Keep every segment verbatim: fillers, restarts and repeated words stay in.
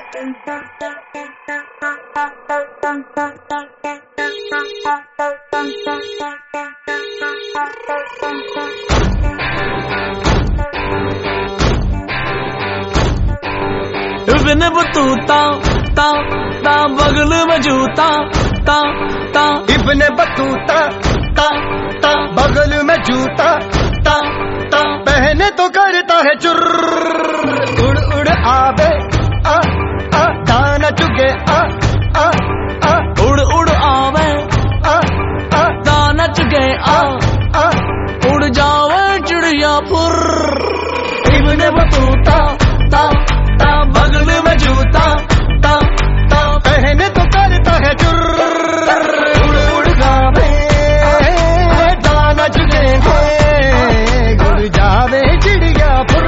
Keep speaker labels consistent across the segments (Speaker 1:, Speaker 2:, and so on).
Speaker 1: बिन Battuta ता ता बगल में जूता ता ता
Speaker 2: इब्न बतूता ता ता बगल में जूता ता ता पहने तो करता है चुर उड़ उड़ आवे आ आ दाना चुगे आ आ आ
Speaker 1: उड़ उड़ आवे
Speaker 2: आ आ
Speaker 1: दाना चुगे आ
Speaker 2: आ
Speaker 1: उड़ जावे चिड़िया फुर।
Speaker 2: इब्न बतूता
Speaker 1: ता ता बगल में जूता ता ता
Speaker 2: पहने तो करता है चुर उड़ उड़ गावे दाना चुगे उड़ जावे चिड़िया फुर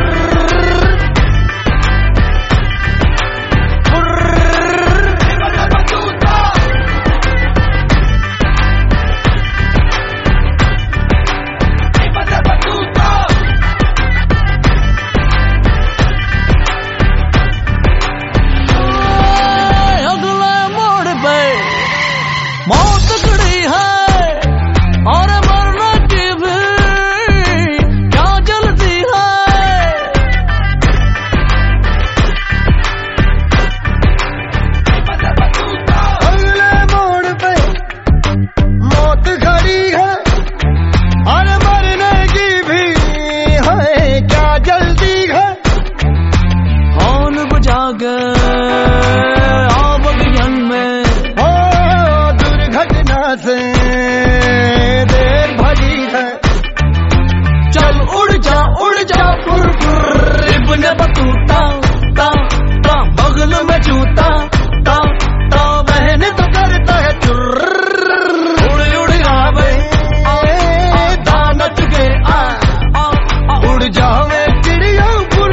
Speaker 1: बगियन में
Speaker 2: हो दुर्घटना से देर भरी है
Speaker 1: चल उड़ जा उड़ जा फुर फुर। इब्न बतूता ता ता बगल में जूता ता ता बहन तो करता है चुर उड़ उड़ आवे आ आ दाना चुगे आ आ आ
Speaker 2: उड़ जावे चिड़िया फुर।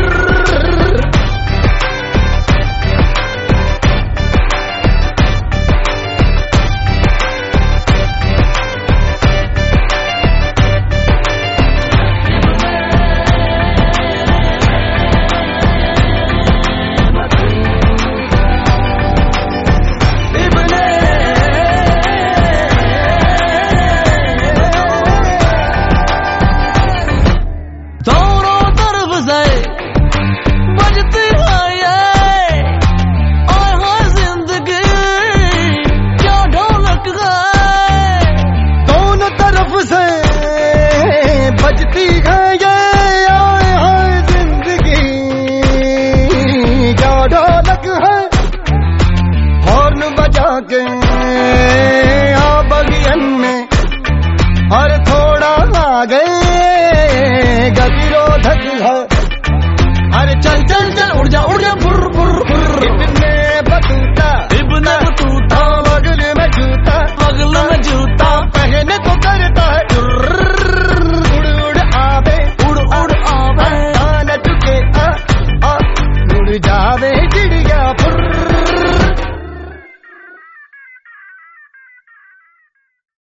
Speaker 2: बजती है ये आए हाय जिंदगी क्या ढोलक है हॉर्न बजा के आ बगियन में हर